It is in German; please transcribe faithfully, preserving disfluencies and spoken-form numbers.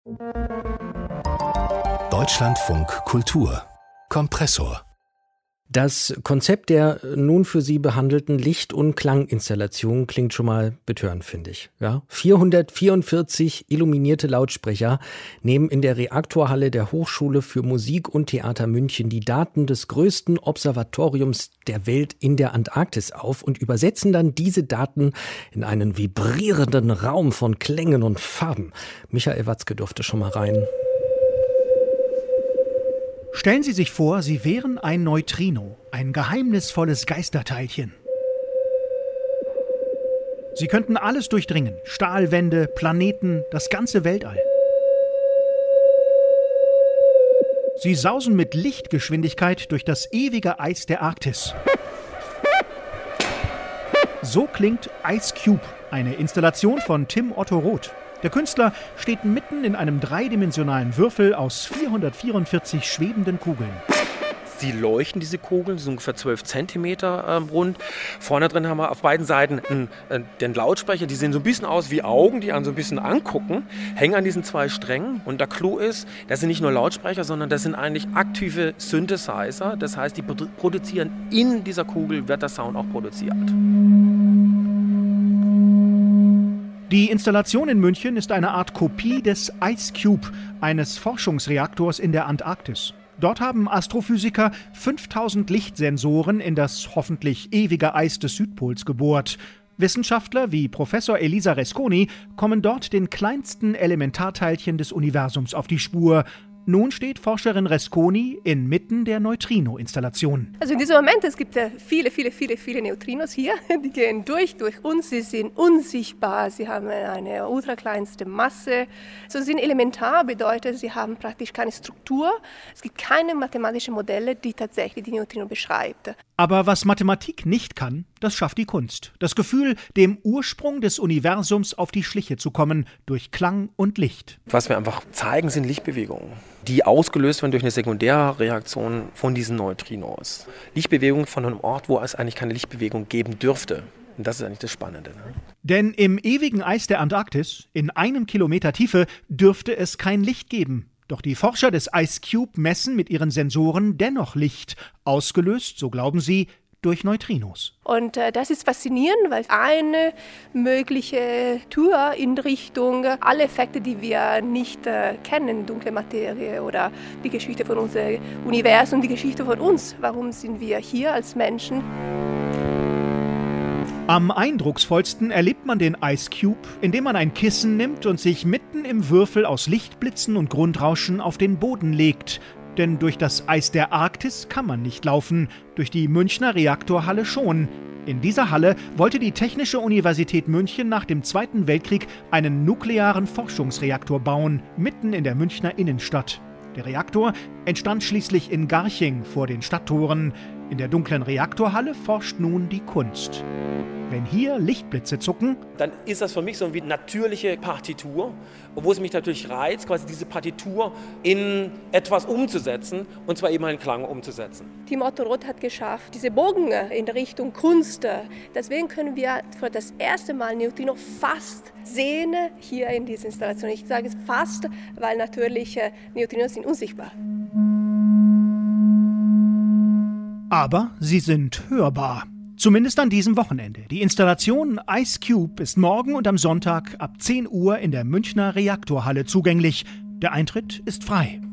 Deutschlandfunk Kultur Kompressor. Das Konzept der nun für Sie behandelten Licht- und Klanginstallation klingt schon mal betörend, finde ich. Ja? vierhundertvierundvierzig illuminierte Lautsprecher nehmen in der Reaktorhalle der Hochschule für Musik und Theater München die Daten des größten Observatoriums der Welt in der Antarktis auf und übersetzen dann diese Daten in einen vibrierenden Raum von Klängen und Farben. Michael Watzke durfte schon mal rein. Stellen Sie sich vor, Sie wären ein Neutrino, ein geheimnisvolles Geisterteilchen. Sie könnten alles durchdringen, Stahlwände, Planeten, das ganze Weltall. Sie sausen mit Lichtgeschwindigkeit durch das ewige Eis der Arktis. So klingt Ice Cube, eine Installation von Tim Otto Roth. Der Künstler steht mitten in einem dreidimensionalen Würfel aus vierhundertvierundvierzig schwebenden Kugeln. Sie leuchten, diese Kugeln, die sind ungefähr zwölf Zentimeter äh, rund. Vorne drin haben wir auf beiden Seiten einen, äh, den Lautsprecher, die sehen so ein bisschen aus wie Augen, die einen so ein bisschen angucken, hängen an diesen zwei Strängen. Und der Clou ist, das sind nicht nur Lautsprecher, sondern das sind eigentlich aktive Synthesizer. Das heißt, die produ- produzieren in dieser Kugel, wird der Sound auch produziert. Die Installation in München ist eine Art Kopie des Ice Cube, eines Forschungsreaktors in der Antarktis. Dort haben Astrophysiker fünftausend Lichtsensoren in das hoffentlich ewige Eis des Südpols gebohrt. Wissenschaftler wie Professor Elisa Resconi kommen dort den kleinsten Elementarteilchen des Universums auf die Spur. Nun steht Forscherin Resconi inmitten der Neutrino-Installation. Also in diesem Moment, es gibt viele, viele, viele, viele Neutrinos hier. Die gehen durch, durch uns, sie sind unsichtbar, sie haben eine ultrakleinste Masse. So sind elementar, bedeutet, sie haben praktisch keine Struktur. Es gibt keine mathematischen Modelle, die tatsächlich die Neutrino beschreibt. Aber was Mathematik nicht kann, das schafft die Kunst. Das Gefühl, dem Ursprung des Universums auf die Schliche zu kommen, durch Klang und Licht. Was wir einfach zeigen, sind Lichtbewegungen, die ausgelöst werden durch eine Sekundärreaktion von diesen Neutrinos. Lichtbewegungen von einem Ort, wo es eigentlich keine Lichtbewegung geben dürfte. Und das ist eigentlich das Spannende. Ne? Denn im ewigen Eis der Antarktis, in einem Kilometer Tiefe, dürfte es kein Licht geben. Doch die Forscher des Ice Cube messen mit ihren Sensoren dennoch Licht, ausgelöst, so glauben sie, durch Neutrinos. Und äh, das ist faszinierend, weil eine mögliche Tür in Richtung alle Effekte, die wir nicht äh, kennen, dunkle Materie oder die Geschichte von unserem Universum, die Geschichte von uns. Warum sind wir hier als Menschen? Am eindrucksvollsten erlebt man den Ice Cube, indem man ein Kissen nimmt und sich mitten im Würfel aus Lichtblitzen und Grundrauschen auf den Boden legt. Denn durch das Eis der Arktis kann man nicht laufen, durch die Münchner Reaktorhalle schon. In dieser Halle wollte die Technische Universität München nach dem Zweiten Weltkrieg einen nuklearen Forschungsreaktor bauen, mitten in der Münchner Innenstadt. Der Reaktor entstand schließlich in Garching vor den Stadttoren. In der dunklen Reaktorhalle forscht nun die Kunst. Wenn hier Lichtblitze zucken, dann ist das für mich so wie natürliche Partitur, wo es mich natürlich reizt, quasi diese Partitur in etwas umzusetzen, und zwar eben einen Klang umzusetzen. Tim Otto Roth hat geschafft, diese Bogen in Richtung Kunst. Deswegen können wir für das erste Mal Neutrino fast sehen hier in dieser Installation. Ich sage es fast, weil natürlich Neutrinos sind unsichtbar. Aber sie sind hörbar. Zumindest an diesem Wochenende. Die Installation Ice Cube ist morgen und am Sonntag ab zehn Uhr in der Münchner Reaktorhalle zugänglich. Der Eintritt ist frei.